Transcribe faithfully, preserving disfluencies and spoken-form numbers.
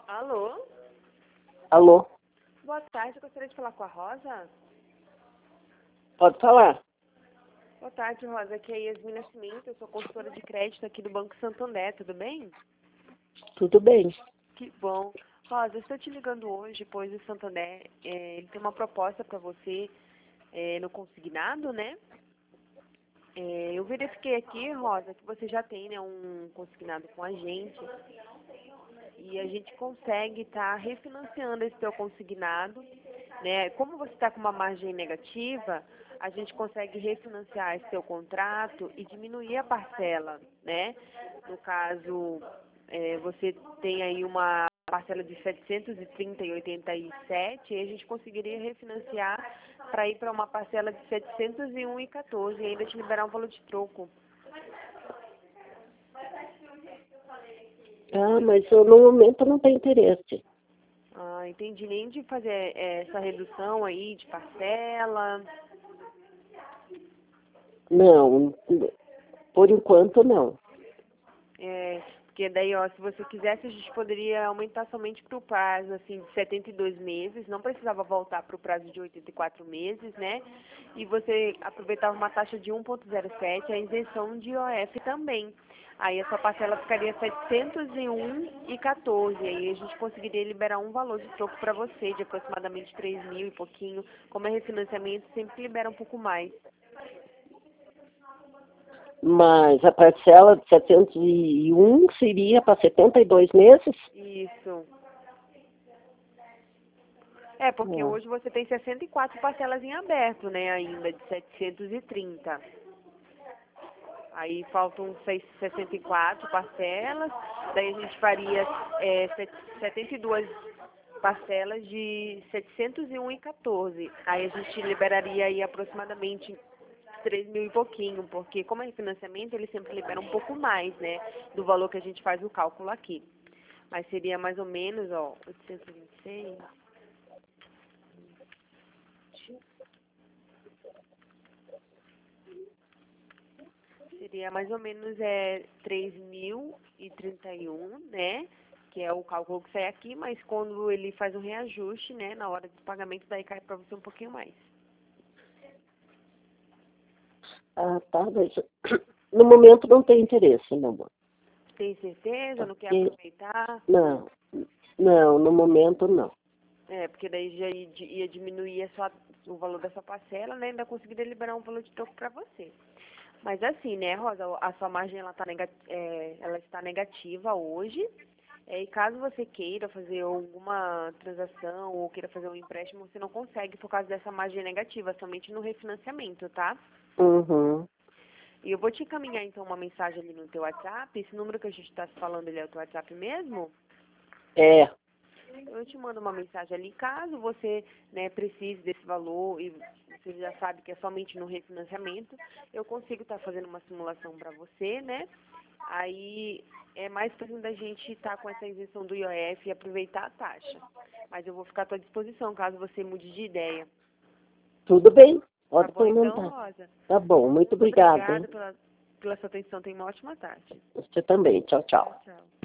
Alô? Alô? Boa tarde, eu gostaria de falar com a Rosa. Pode falar. Boa tarde, Rosa. Aqui é a Yasmin Nascimento, eu sou consultora de crédito aqui do Banco Santander, tudo bem? Tudo bem. Que bom. Rosa, eu estou te ligando hoje, pois o Santander, é, ele tem uma proposta para você é, no consignado, né? É, eu verifiquei aqui, Rosa, que você já tem, né, um consignado com a gente e a gente consegue estar refinanciando esse teu consignado, né? Como você está com uma margem negativa, a gente consegue refinanciar esse teu contrato e diminuir a parcela, né? No caso, é, você tem aí uma parcela de setecentos e trinta e oitenta e sete e a gente conseguiria refinanciar para ir para uma parcela de setecentos e um e quatorze e ainda te liberar um valor de troco. Ah, mas eu, no momento não tenho interesse. Ah, entendi. Nem de fazer é, essa redução aí de parcela. Não, por enquanto não. É, porque daí, ó, se você quisesse, a gente poderia aumentar somente para o prazo, assim, de setenta e dois meses, não precisava voltar para o prazo de oitenta e quatro meses, né? E você aproveitava uma taxa de um vírgula zero sete, a isenção de I O F também. Aí a sua parcela ficaria setecentos e um e quatorze, aí a gente conseguiria liberar um valor de troco para você, de aproximadamente três mil e pouquinho. Como é refinanciamento, sempre libera um pouco mais. Mas a parcela de setecentos e um seria para setenta e dois meses? Isso. É, porque Ah, hoje você tem sessenta e quatro parcelas em aberto, né, ainda, de setecentos e trinta. Aí faltam seis- sessenta e quatro parcelas, daí a gente faria é, set- setenta e duas parcelas de setecentos e um e quatorze. Aí a gente liberaria aí aproximadamente três mil e pouquinho, porque como é refinanciamento, ele sempre libera um pouco mais, né, do valor que a gente faz o cálculo aqui. Mas seria mais ou menos, ó, oitocentos e vinte e seis... Seria mais ou menos é, três mil e trinta e um, né? Que é o cálculo que sai aqui, mas quando ele faz um reajuste, né? Na hora do pagamento, daí cai para você um pouquinho mais. ah, tá, mas no momento não tem interesse, meu amor. Tem certeza? Não quer Porque, aproveitar? não, não, no momento não. É, porque daí já ia ia diminuir a sua, o valor da sua parcela, né? Ainda conseguiria liberar um valor de troco para você. Mas assim, né, Rosa, a sua margem ela, tá nega, é, ela está negativa hoje. É, e caso você queira fazer alguma transação ou queira fazer um empréstimo, você não consegue por causa dessa margem negativa, somente no refinanciamento, tá? Uhum. E eu vou te encaminhar então uma mensagem ali no teu WhatsApp. Esse número que a gente está falando, ele é o teu WhatsApp mesmo? É, Eu te mando uma mensagem ali, caso você, né, precise desse valor e você já sabe que é somente no refinanciamento, eu consigo estar fazendo uma simulação para você, né? Aí é mais fácil da gente estar com essa isenção do I O F e aproveitar a taxa. Mas eu vou ficar à tua disposição caso você mude de ideia. tudo bem, Tá pode bom então, perguntar. Rosa? Tá bom, muito Muito obrigada, obrigada hein? pela, pela sua atenção. Tenha uma ótima tarde. Você também, tchau, Tchau, tchau. tchau.